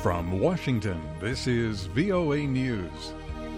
From Washington, this is VOA News.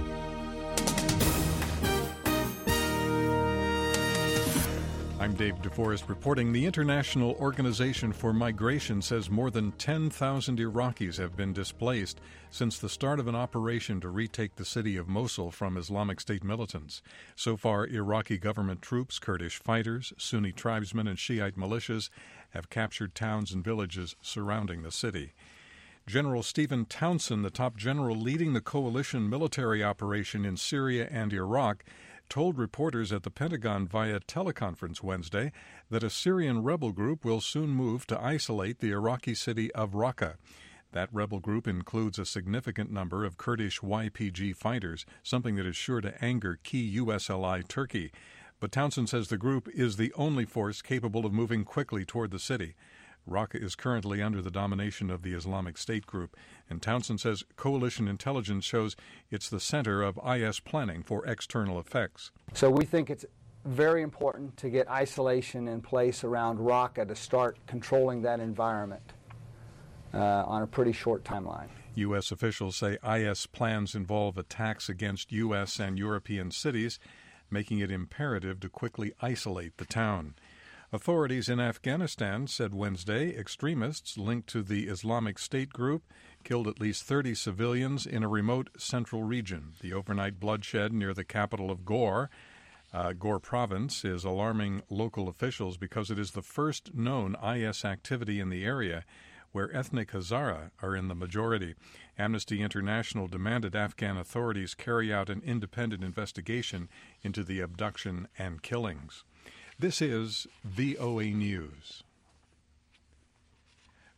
I'm Dave DeForest reporting. The International Organization for Migration says more than 10,000 Iraqis have been displaced since the start of an operation to retake the city of Mosul from Islamic State militants. So far, Iraqi government troops, Kurdish fighters, Sunni tribesmen, and Shiite militias have captured towns and villages surrounding the city. General Stephen Townsend, the top general leading the coalition military operation in Syria and Iraq, told reporters at the Pentagon via teleconference Wednesday that a Syrian rebel group will soon move to isolate the Iraqi city of Raqqa. That rebel group includes a significant number of Kurdish YPG fighters, something that is sure to anger key U.S. ally Turkey. But Townsend says the group is the only force capable of moving quickly toward the city. Raqqa is currently under the domination of the Islamic State group, and Townsend says coalition intelligence shows it's the center of IS planning for external effects. So we think it's very important to get isolation in place around Raqqa to start controlling that environment on a pretty short timeline. U.S. officials say IS plans involve attacks against U.S. and European cities, making it imperative to quickly isolate the town. Authorities in Afghanistan said Wednesday extremists linked to the Islamic State group killed at least 30 civilians in a remote central region. The overnight bloodshed near the capital of Ghor province, is alarming local officials because it is the first known IS activity in the area, where ethnic Hazara are in the majority. Amnesty International demanded Afghan authorities carry out an independent investigation into the abduction and killings. This is VOA News.